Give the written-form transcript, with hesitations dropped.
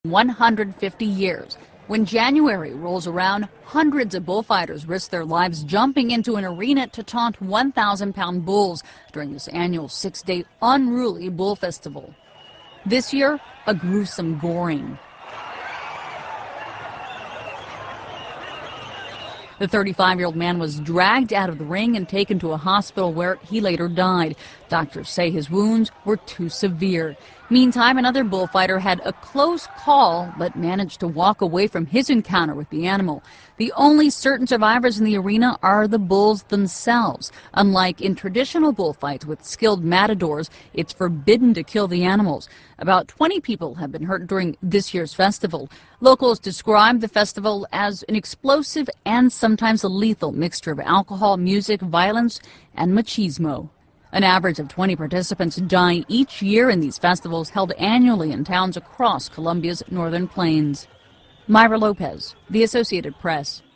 150 years. When January rolls around, hundreds of bullfighters risk their lives jumping into an arena to taunt 1,000-pound bulls during this annual 6-day unruly bull festival. This year, a gruesome goring. The 35-year-old man was dragged out of the ring and taken to a hospital where he later died. Doctors say his wounds were too severe. Meantime, another bullfighter had a close call but managed to walk away from his encounter with the animal. The only certain survivors in the arena are the bulls themselves. Unlike in traditional bullfights with skilled matadors, it's forbidden to kill the animals. About 20 people have been hurt during this year's festival. Locals describe the festival as an explosive and sometimes a lethal mixture of alcohol, music, violence, and machismo. An average of 20 participants die each year in these festivals held annually in towns across Colombia's northern plains. Myra Lopez, The Associated Press.